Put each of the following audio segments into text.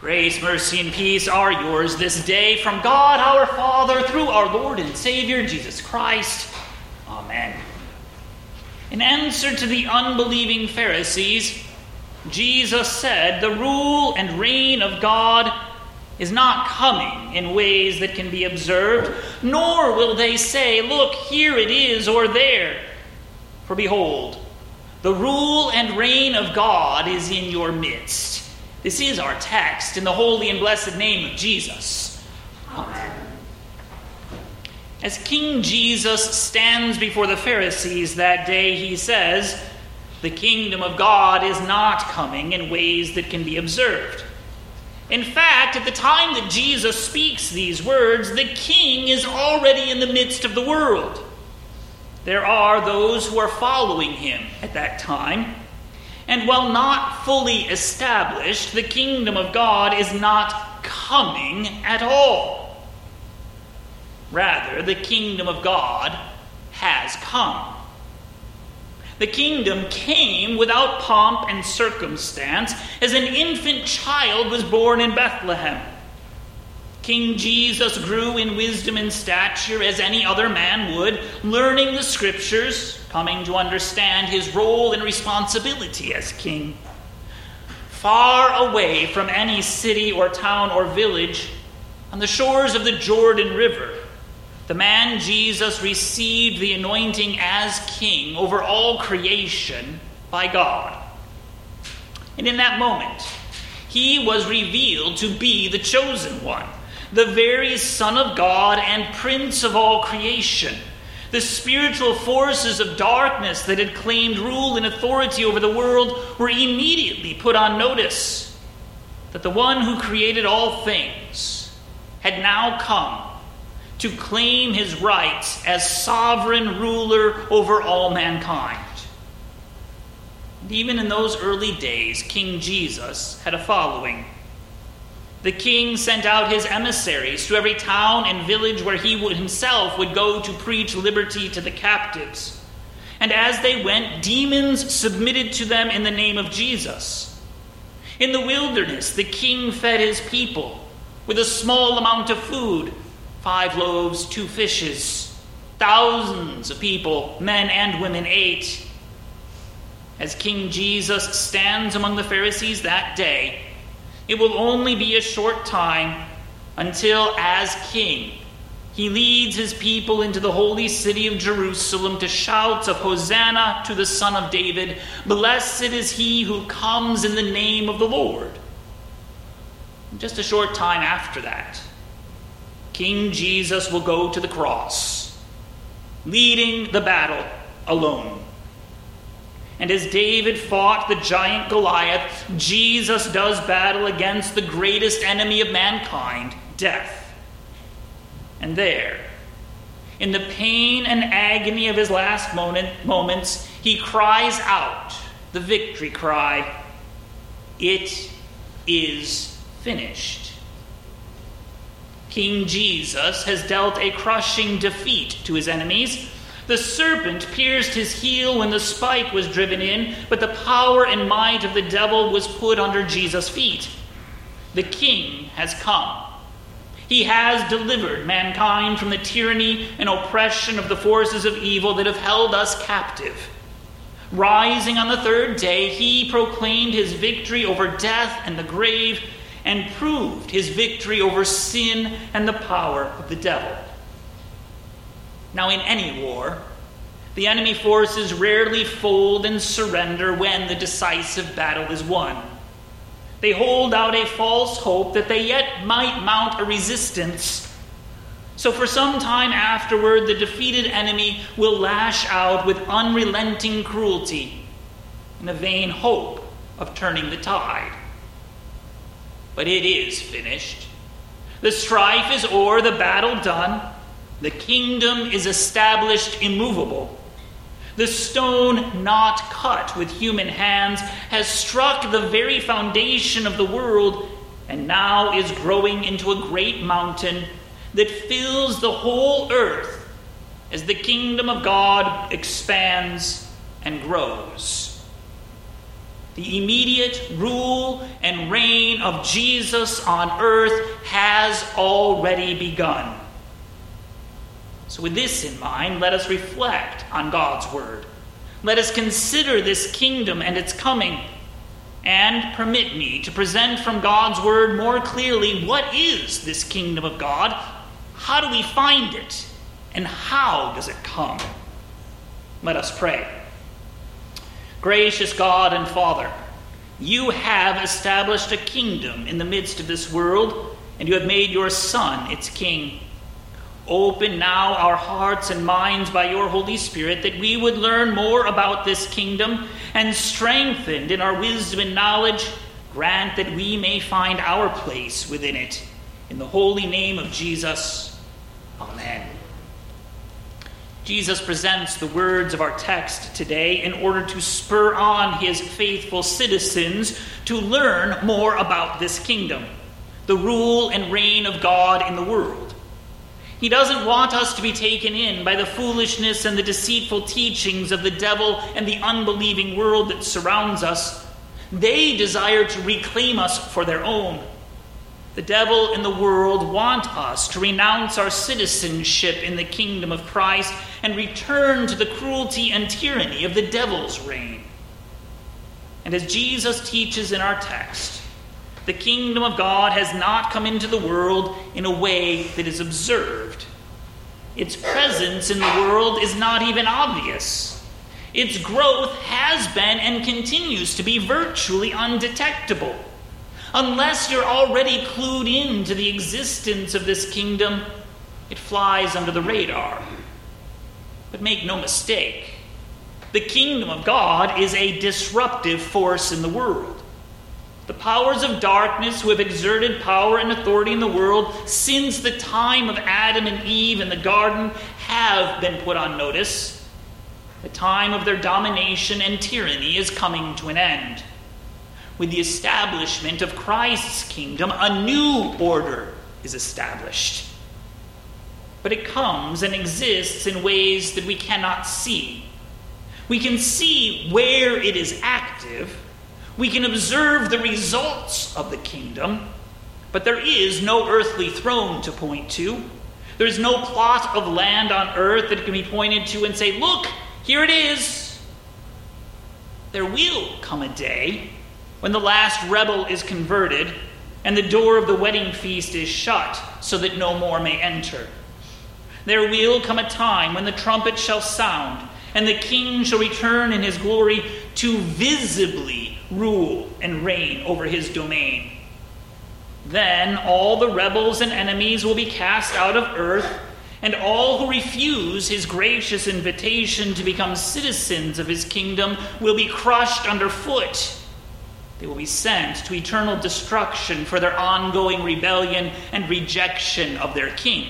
Grace, mercy, and peace are yours this day from God our Father through our Lord and Savior, Jesus Christ. Amen. In answer to the unbelieving Pharisees, Jesus said, "The rule and reign of God is not coming in ways that can be observed, nor will they say, 'Look, here it is,' or 'there.' For behold, the rule and reign of God is in your midst." This is our text in the holy and blessed name of Jesus. Amen. As King Jesus stands before the Pharisees that day, he says, "The kingdom of God is not coming in ways that can be observed." In fact, at the time that Jesus speaks these words, the king is already in the midst of the world. There are those who are following him at that time. And while not fully established, the kingdom of God is not coming at all. Rather, the kingdom of God has come. The kingdom came without pomp and circumstance as an infant child was born in Bethlehem. King Jesus grew in wisdom and stature as any other man would, learning the scriptures, coming to understand his role and responsibility as king. Far away from any city or town or village, on the shores of the Jordan River, the man Jesus received the anointing as king over all creation by God. And in that moment, he was revealed to be the chosen one, the very Son of God and Prince of all creation. The spiritual forces of darkness that had claimed rule and authority over the world were immediately put on notice that the one who created all things had now come to claim his rights as sovereign ruler over all mankind. And even in those early days, King Jesus had a following. The king sent out his emissaries to every town and village where he himself would go to preach liberty to the captives. And as they went, demons submitted to them in the name of Jesus. In the wilderness, the king fed his people with a small amount of food, 5 loaves, 2 fishes. Thousands of people, men and women, ate. As King Jesus stands among the Pharisees that day, it will only be a short time until, as king, he leads his people into the holy city of Jerusalem to shouts of Hosanna to the Son of David. Blessed is he who comes in the name of the Lord. And just a short time after that, King Jesus will go to the cross, leading the battle alone. And as David fought the giant Goliath, Jesus does battle against the greatest enemy of mankind, death. And there, in the pain and agony of his last moments, he cries out the victory cry, "It is finished." King Jesus has dealt a crushing defeat to his enemies. The serpent pierced his heel when the spike was driven in, but the power and might of the devil was put under Jesus' feet. The king has come. He has delivered mankind from the tyranny and oppression of the forces of evil that have held us captive. Rising on the 3rd day, he proclaimed his victory over death and the grave and proved his victory over sin and the power of the devil. Now, in any war, the enemy forces rarely fold and surrender when the decisive battle is won. They hold out a false hope that they yet might mount a resistance. So for some time afterward, the defeated enemy will lash out with unrelenting cruelty in a vain hope of turning the tide. But it is finished. The strife is o'er, the battle done. The kingdom is established immovable. The stone not cut with human hands has struck the very foundation of the world and now is growing into a great mountain that fills the whole earth as the kingdom of God expands and grows. The immediate rule and reign of Jesus on earth has already begun. So with this in mind, let us reflect on God's word. Let us consider this kingdom and its coming. And permit me to present from God's word more clearly, what is this kingdom of God? How do we find it? And how does it come? Let us pray. Gracious God and Father, you have established a kingdom in the midst of this world, and you have made your Son its king. Open now our hearts and minds by your Holy Spirit, that we would learn more about this kingdom, and strengthened in our wisdom and knowledge, grant that we may find our place within it. In the holy name of Jesus, amen. Jesus presents the words of our text today in order to spur on his faithful citizens to learn more about this kingdom, the rule and reign of God in the world. He doesn't want us to be taken in by the foolishness and the deceitful teachings of the devil and the unbelieving world that surrounds us. They desire to reclaim us for their own. The devil and the world want us to renounce our citizenship in the kingdom of Christ and return to the cruelty and tyranny of the devil's reign. And as Jesus teaches in our text, the kingdom of God has not come into the world in a way that is observed. Its presence in the world is not even obvious. Its growth has been and continues to be virtually undetectable. Unless you're already clued into the existence of this kingdom, it flies under the radar. But make no mistake, the kingdom of God is a disruptive force in the world. The powers of darkness who have exerted power and authority in the world since the time of Adam and Eve in the garden have been put on notice. The time of their domination and tyranny is coming to an end. With the establishment of Christ's kingdom, a new order is established. But it comes and exists in ways that we cannot see. We can see where it is active. We can observe the results of the kingdom, but there is no earthly throne to point to. There is no plot of land on earth that can be pointed to and say, look, here it is. There will come a day when the last rebel is converted and the door of the wedding feast is shut so that no more may enter. There will come a time when the trumpet shall sound and the king shall return in his glory to visibly rule and reign over his domain. Then all the rebels and enemies will be cast out of earth, and all who refuse his gracious invitation to become citizens of his kingdom will be crushed underfoot. They will be sent to eternal destruction for their ongoing rebellion and rejection of their king.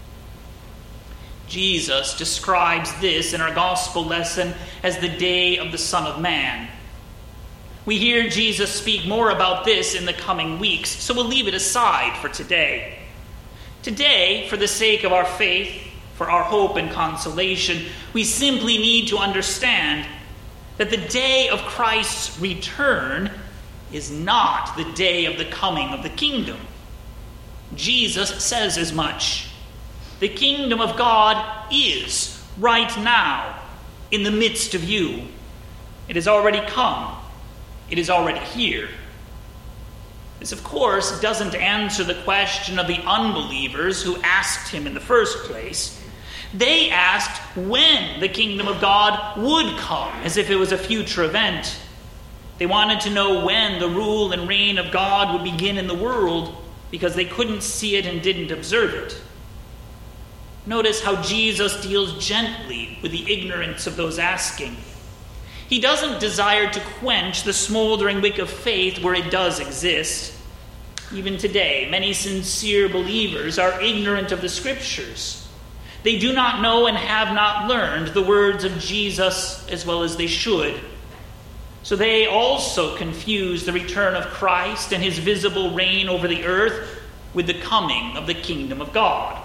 Jesus describes this in our gospel lesson as the day of the Son of Man. We hear Jesus speak more about this in the coming weeks, so we'll leave it aside for today. Today, for the sake of our faith, for our hope and consolation, we simply need to understand that the day of Christ's return is not the day of the coming of the kingdom. Jesus says as much. The kingdom of God is right now in the midst of you. It has already come. It is already here. This, of course, doesn't answer the question of the unbelievers who asked him in the first place. They asked when the kingdom of God would come, as if it was a future event. They wanted to know when the rule and reign of God would begin in the world because they couldn't see it and didn't observe it. Notice how Jesus deals gently with the ignorance of those asking. He doesn't desire to quench the smoldering wick of faith where it does exist. Even today, many sincere believers are ignorant of the Scriptures. They do not know and have not learned the words of Jesus as well as they should. So they also confuse the return of Christ and his visible reign over the earth with the coming of the kingdom of God.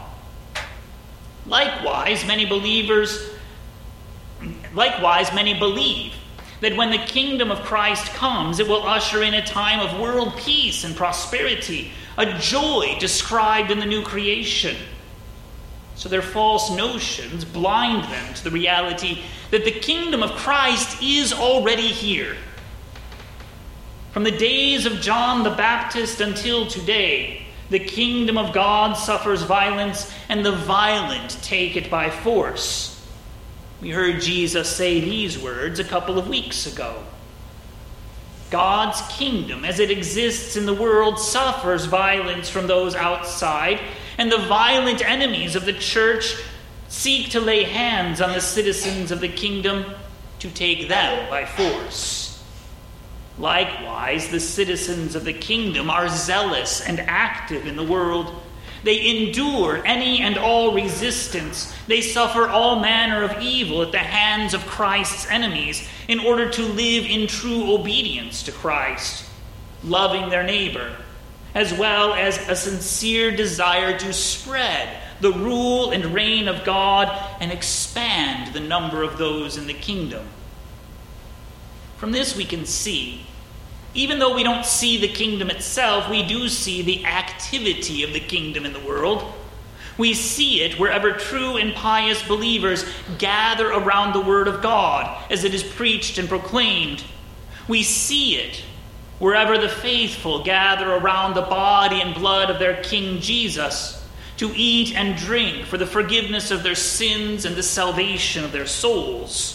Likewise, many believe that when the kingdom of Christ comes, it will usher in a time of world peace and prosperity, a joy described in the new creation. So their false notions blind them to the reality that the kingdom of Christ is already here. From the days of John the Baptist until today, the kingdom of God suffers violence, and the violent take it by force. We heard Jesus say these words a couple of weeks ago. God's kingdom, as it exists in the world, suffers violence from those outside, and the violent enemies of the church seek to lay hands on the citizens of the kingdom to take them by force. Likewise, the citizens of the kingdom are zealous and active in the world. They endure any and all resistance. They suffer all manner of evil at the hands of Christ's enemies in order to live in true obedience to Christ, loving their neighbor, as well as a sincere desire to spread the rule and reign of God and expand the number of those in the kingdom. From this we can see, even though we don't see the kingdom itself, we do see the activity of the kingdom in the world. We see it wherever true and pious believers gather around the word of God as it is preached and proclaimed. We see it wherever the faithful gather around the body and blood of their King Jesus to eat and drink for the forgiveness of their sins and the salvation of their souls.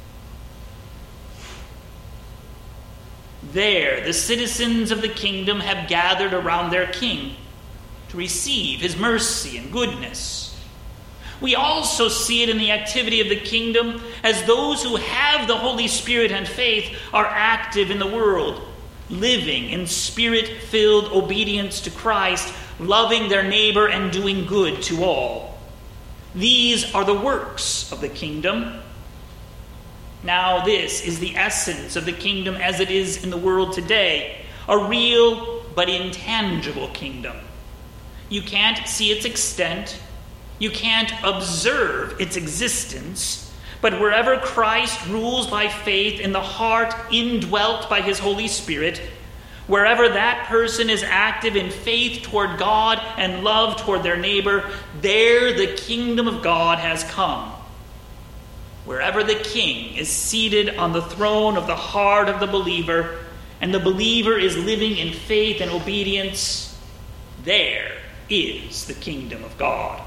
There, the citizens of the kingdom have gathered around their king to receive his mercy and goodness. We also see it in the activity of the kingdom as those who have the Holy Spirit and faith are active in the world, living in spirit-filled obedience to Christ, loving their neighbor and doing good to all. These are the works of the kingdom. Now, this is the essence of the kingdom as it is in the world today, a real but intangible kingdom. You can't see its extent, you can't observe its existence, but wherever Christ rules by faith in the heart indwelt by his Holy Spirit, wherever that person is active in faith toward God and love toward their neighbor, there the kingdom of God has come. Wherever the king is seated on the throne of the heart of the believer, and the believer is living in faith and obedience, there is the kingdom of God.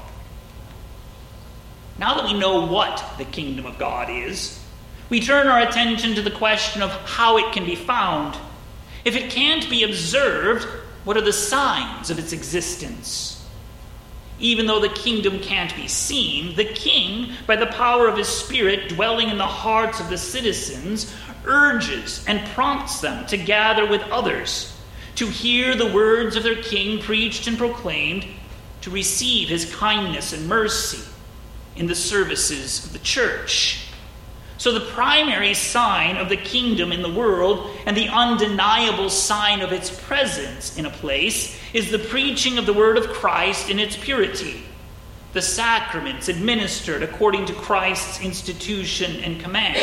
Now that we know what the kingdom of God is, we turn our attention to the question of how it can be found. If it can't be observed, what are the signs of its existence? Even though the kingdom can't be seen, the king, by the power of his Spirit dwelling in the hearts of the citizens, urges and prompts them to gather with others, to hear the words of their king preached and proclaimed, to receive his kindness and mercy in the services of the church. So the primary sign of the kingdom in the world, and the undeniable sign of its presence in a place, is the preaching of the word of Christ in its purity, the sacraments administered according to Christ's institution and command.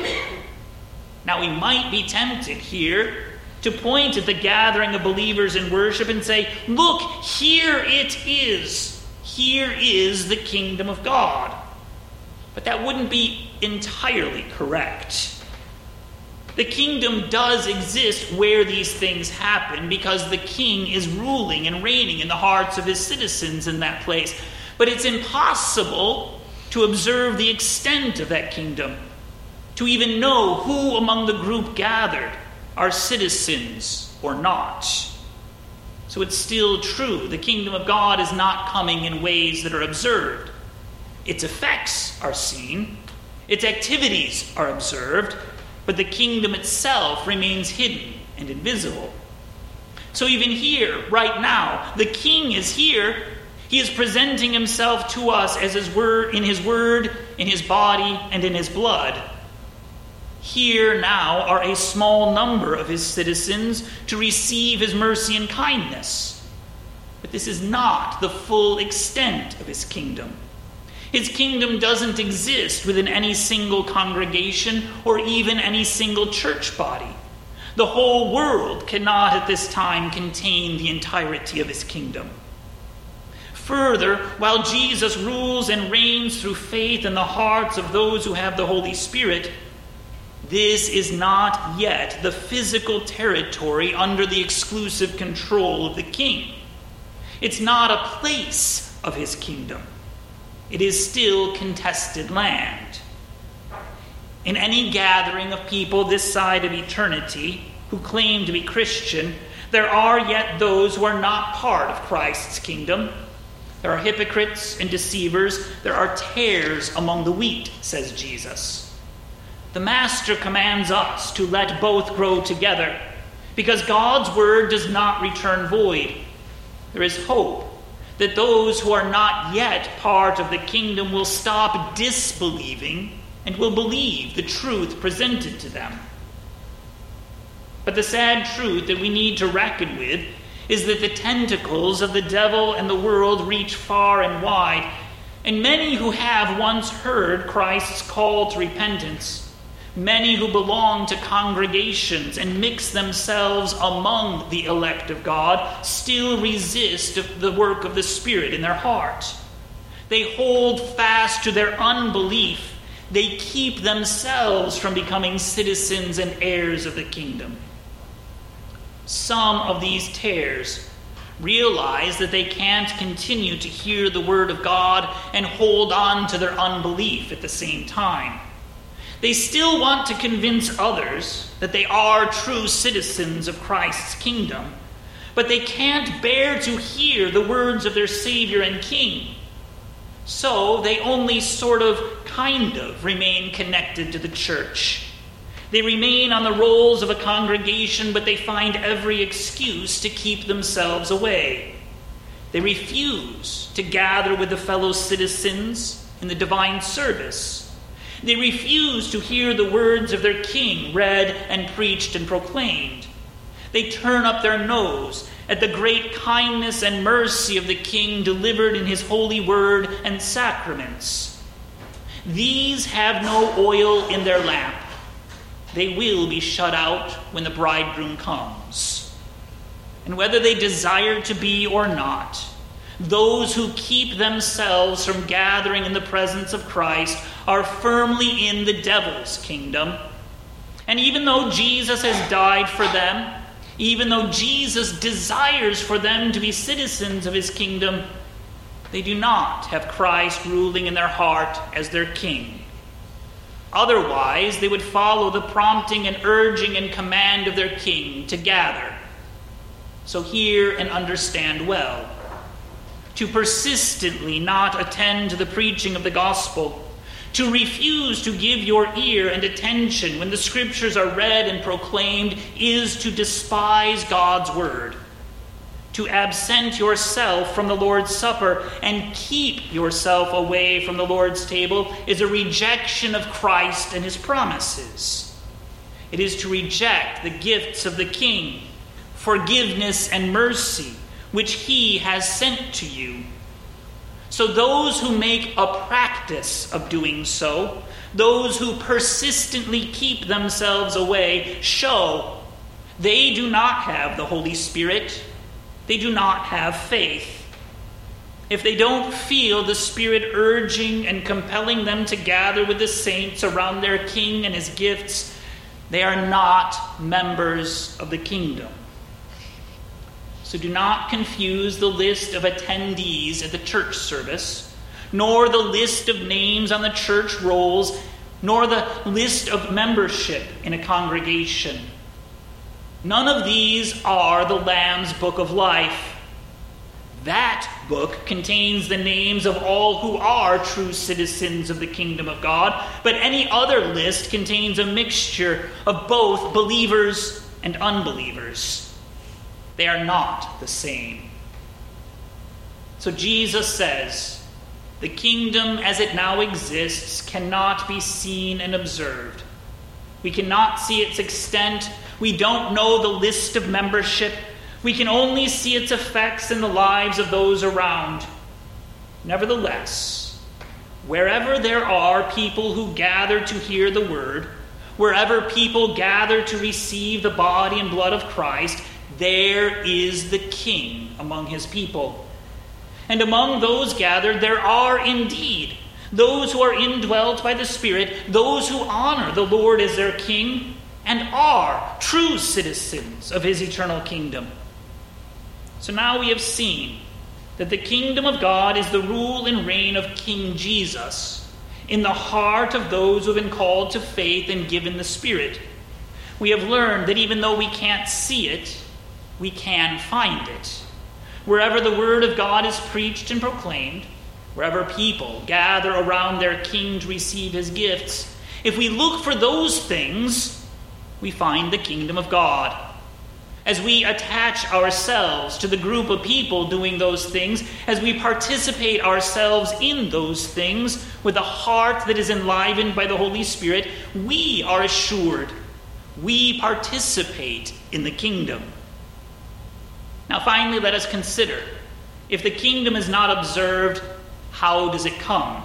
Now we might be tempted here to point at the gathering of believers in worship and say, look, here it is. Here is the kingdom of God. But that wouldn't be entirely correct. The kingdom does exist where these things happen because the king is ruling and reigning in the hearts of his citizens in that place. But it's impossible to observe the extent of that kingdom, to even know who among the group gathered are citizens or not. So it's still true, the kingdom of God is not coming in ways that are observed. Its effects are seen, its activities are observed, but the kingdom itself remains hidden and invisible. So even here, right now, the king is here. He is presenting himself to us as his word, in his body, and in his blood. Here now are a small number of his citizens to receive his mercy and kindness. But this is not the full extent of his kingdom. His kingdom doesn't exist within any single congregation or even any single church body. The whole world cannot at this time contain the entirety of his kingdom. Further, while Jesus rules and reigns through faith in the hearts of those who have the Holy Spirit, this is not yet the physical territory under the exclusive control of the king. It's not a place of his kingdom. It is still contested land. In any gathering of people this side of eternity who claim to be Christian, there are yet those who are not part of Christ's kingdom. There are hypocrites and deceivers. There are tares among the wheat, says Jesus. The Master commands us to let both grow together, because God's word does not return void. There is hope that those who are not yet part of the kingdom will stop disbelieving and will believe the truth presented to them. But the sad truth that we need to reckon with is that the tentacles of the devil and the world reach far and wide, and many who have once heard Christ's call to repentance, many who belong to congregations and mix themselves among the elect of God, still resist the work of the Spirit in their heart. They hold fast to their unbelief. They keep themselves from becoming citizens and heirs of the kingdom. Some of these tares realize that they can't continue to hear the word of God and hold on to their unbelief at the same time. They still want to convince others that they are true citizens of Christ's kingdom, but they can't bear to hear the words of their Savior and King. So they only kind of remain connected to the church. They remain on the rolls of a congregation, but they find every excuse to keep themselves away. They refuse to gather with the fellow citizens in the divine service. They refuse to hear the words of their king read and preached and proclaimed. They turn up their nose at the great kindness and mercy of the king delivered in his holy word and sacraments. These have no oil in their lamp. They will be shut out when the bridegroom comes. And whether they desire to be or not, those who keep themselves from gathering in the presence of Christ are firmly in the devil's kingdom. And even though Jesus has died for them, even though Jesus desires for them to be citizens of his kingdom, they do not have Christ ruling in their heart as their king. Otherwise, they would follow the prompting and urging and command of their king to gather. So hear and understand well. To persistently not attend to the preaching of the gospel, to refuse to give your ear and attention when the scriptures are read and proclaimed, is to despise God's word. To absent yourself from the Lord's Supper and keep yourself away from the Lord's table is a rejection of Christ and his promises. It is to reject the gifts of the King, forgiveness and mercy, which he has sent to you. So those who make a practice of doing so, those who persistently keep themselves away, show they do not have the Holy Spirit. They do not have faith. If they don't feel the Spirit urging and compelling them to gather with the saints around their King and his gifts, they are not members of the kingdom. So do not confuse the list of attendees at the church service, nor the list of names on the church rolls, nor the list of membership in a congregation. None of these are the Lamb's Book of Life. That book contains the names of all who are true citizens of the kingdom of God, but any other list contains a mixture of both believers and unbelievers. They are not the same. So Jesus says, the kingdom as it now exists cannot be seen and observed. We cannot see its extent. We don't know the list of membership. We can only see its effects in the lives of those around. Nevertheless, Wherever there are people who gather to hear the word, wherever people gather to receive the body and blood of Christ, there is the King among his people. And among those gathered there are indeed those who are indwelt by the Spirit, those who honor the Lord as their King, and are true citizens of his eternal kingdom. So now we have seen that the kingdom of God is the rule and reign of King Jesus in the heart of those who have been called to faith and given the Spirit. We have learned that even though we can't see it, we can find it. Wherever the word of God is preached and proclaimed, wherever people gather around their King to receive his gifts, if we look for those things, we find the kingdom of God. As we attach ourselves to the group of people doing those things, as we participate ourselves in those things with a heart that is enlivened by the Holy Spirit, we are assured we participate in the kingdom. Now finally, let us consider, if the kingdom is not observed, how does it come?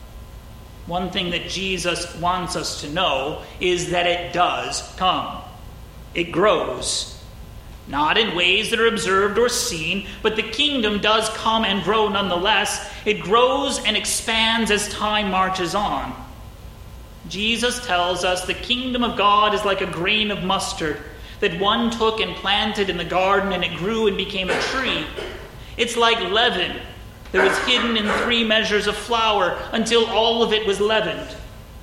One thing that Jesus wants us to know is that it does come. It grows. Not in ways that are observed or seen, but the kingdom does come and grow nonetheless. It grows and expands as time marches on. Jesus tells us the kingdom of God is like a grain of mustard that one took and planted in the garden, and it grew and became a tree. It's like leaven that was hidden in 3 measures of flour until all of it was leavened.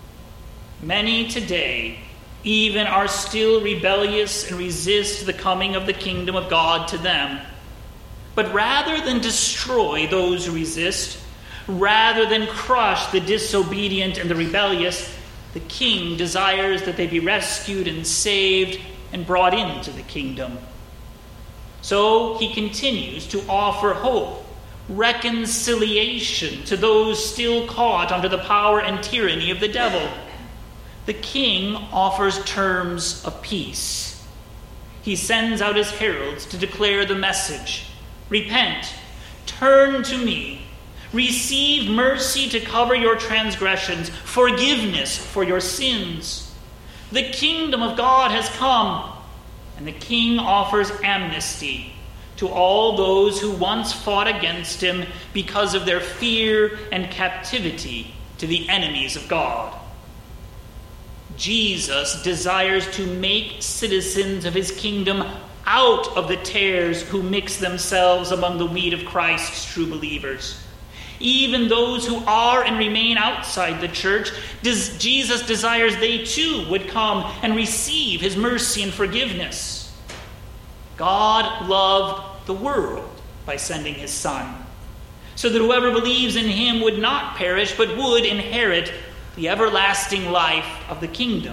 Many today even are still rebellious and resist the coming of the kingdom of God to them. But rather than destroy those who resist, rather than crush the disobedient and the rebellious, the king desires that they be rescued and saved and brought into the kingdom. So he continues to offer hope, reconciliation to those still caught under the power and tyranny of the devil. The king offers terms of peace. He sends out his heralds to declare the message: repent, turn to me, receive mercy to cover your transgressions, forgiveness for your sins. The kingdom of God has come, and the king offers amnesty to all those who once fought against him because of their fear and captivity to the enemies of God. Jesus desires to make citizens of his kingdom out of the tares who mix themselves among the wheat of Christ's true believers. Even those who are and remain outside the church, Jesus desires they too would come and receive his mercy and forgiveness. God loved the world by sending his Son, so that whoever believes in him would not perish, but would inherit the everlasting life of the kingdom.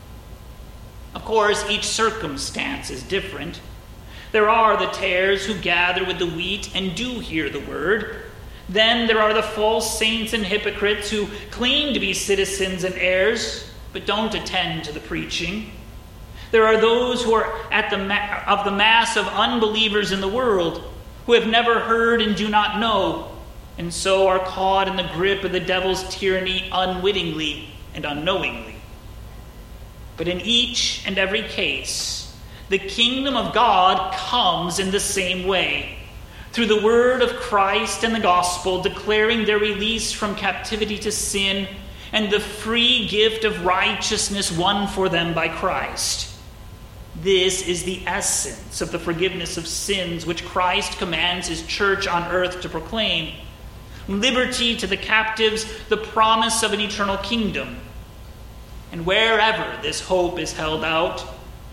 Of course, each circumstance is different. There are the tares who gather with the wheat and do hear the word. Then there are the false saints and hypocrites who claim to be citizens and heirs, but don't attend to the preaching. There are those who are of the mass of unbelievers in the world, who have never heard and do not know, and so are caught in the grip of the devil's tyranny unwittingly and unknowingly. But in each and every case, the kingdom of God comes in the same way, through the word of Christ and the gospel, declaring their release from captivity to sin and the free gift of righteousness won for them by Christ. This is the essence of the forgiveness of sins which Christ commands his church on earth to proclaim. Liberty to the captives, the promise of an eternal kingdom. And wherever this hope is held out,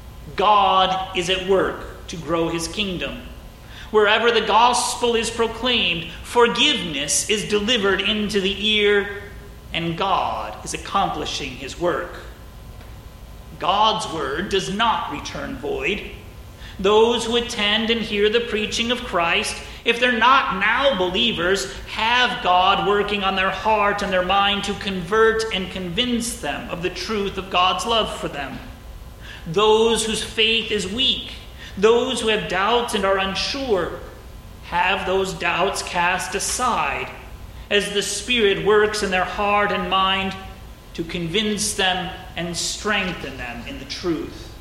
God is at work to grow his kingdom. Wherever the gospel is proclaimed, forgiveness is delivered into the ear, and God is accomplishing his work. God's word does not return void. Those who attend and hear the preaching of Christ, if they're not now believers, have God working on their heart and their mind to convert and convince them of the truth of God's love for them. Those whose faith is weak, those who have doubts and are unsure, have those doubts cast aside as the Spirit works in their heart and mind to convince them and strengthen them in the truth.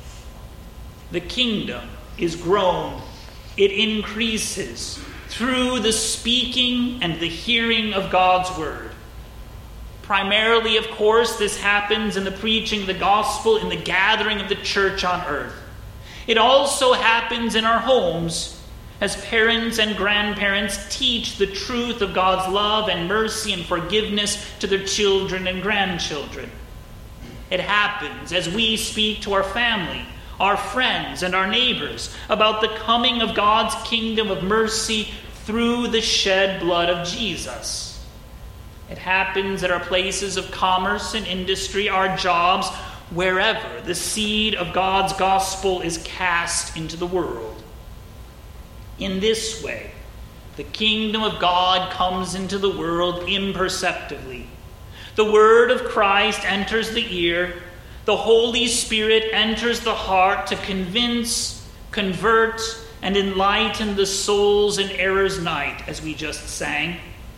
The kingdom is grown, it increases through the speaking and the hearing of God's word. Primarily, of course, this happens in the preaching of the gospel, in the gathering of the church on earth. It also happens in our homes as parents and grandparents teach the truth of God's love and mercy and forgiveness to their children and grandchildren. It happens as we speak to our family, our friends, and our neighbors about the coming of God's kingdom of mercy through the shed blood of Jesus. It happens at our places of commerce and industry, our jobs, wherever the seed of God's gospel is cast into the world. In this way, the kingdom of God comes into the world imperceptibly. The word of Christ enters the ear. The Holy Spirit enters the heart to convince, convert, and enlighten the souls in error's night, as we just sang.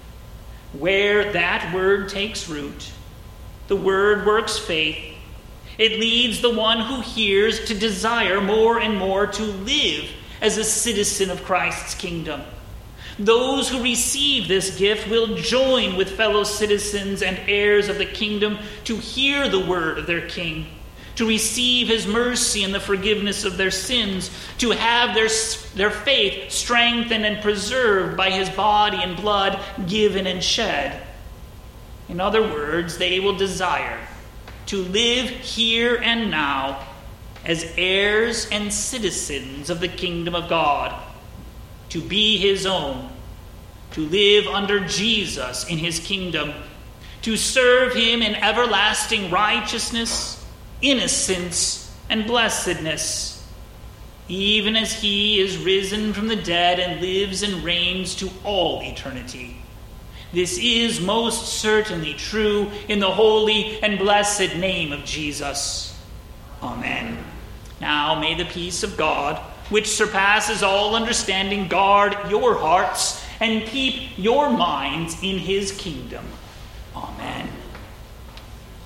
Where that word takes root, the word works faith. It leads the one who hears to desire more and more to live as a citizen of Christ's kingdom. Those who receive this gift will join with fellow citizens and heirs of the kingdom to hear the word of their King, to receive his mercy and the forgiveness of their sins, to have their faith strengthened and preserved by his body and blood given and shed. In other words, they will desire to live here and now as heirs and citizens of the kingdom of God, to be his own, to live under Jesus in his kingdom, to serve him in everlasting righteousness, innocence, and blessedness, even as he is risen from the dead and lives and reigns to all eternity. This is most certainly true in the holy and blessed name of Jesus. Amen. Now may the peace of God, which surpasses all understanding, guard your hearts and keep your minds in his kingdom. Amen.